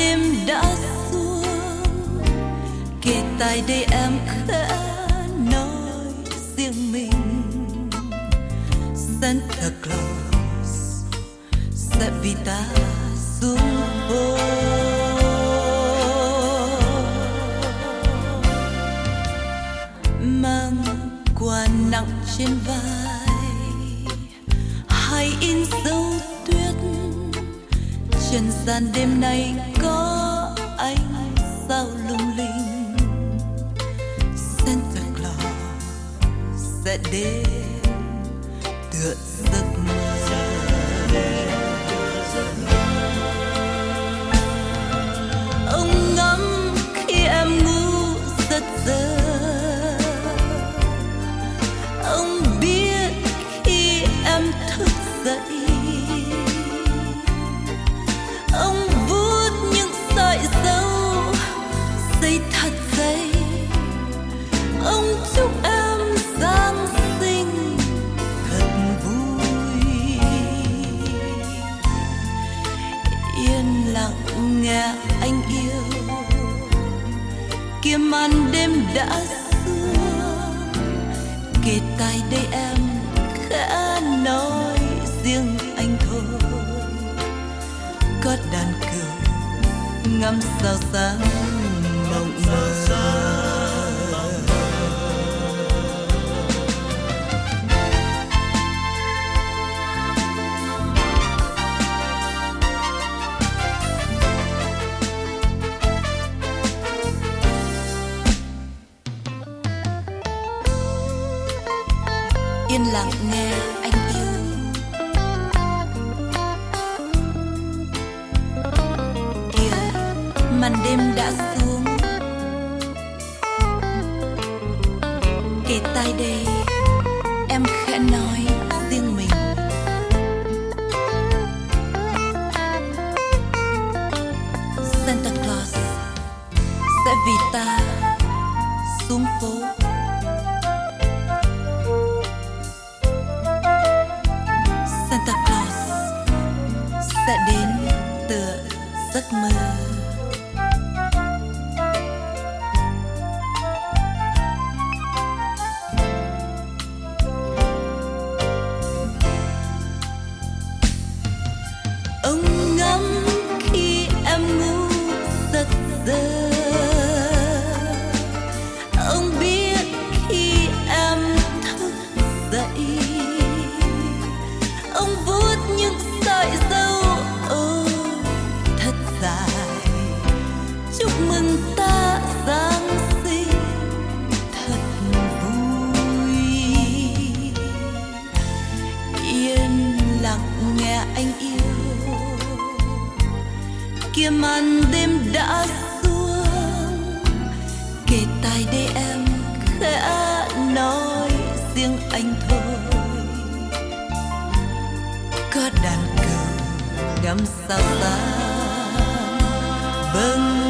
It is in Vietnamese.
đêm đã xuống, kề tai đây em khẽ nói riêng mình. Santa Claus sẽ vì ta xuống phố, mang quà nặng trên vai, hay in dấu tuyết. Trần gian đêm nay có ánh sao lung linh. Santa Claus sẽ đến tựa giấc mơ. Ông ngắm khi em ngủ giấc giờ, ông biết khi em thức dậy. Ông vuốt những sợi dâu dây thật dày. Ông chúc em Giáng sinh thật vui. Yên lặng nghe anh yêu, kia màn đêm đã xuống, kề tai đây em khẽ nói riêng anh thôi. Có đàn cừu ngắm sao sáng mộng mơ. Yên lặng nghe anh yêu, kìa màn đêm đã xuống, kề tai đây em khẽ nói riêng mình. Santa Claus sẽ vì ta xuống phố. Santa Claus sẽ đến tựa giấc mơ. Ông ngắm khi em ngủ giấc giờ, ông biết khi em thức dậy. Ông vuốt những sợi dâu ôi thật dài, chúc mừng ta Giáng sinh thật vui. Yên lặng nghe anh yêu, kia màn đêm đã xuống, kề tai đây em khẽ nói riêng anh thôi. Có đàn cừu ngắm sao sáng bâng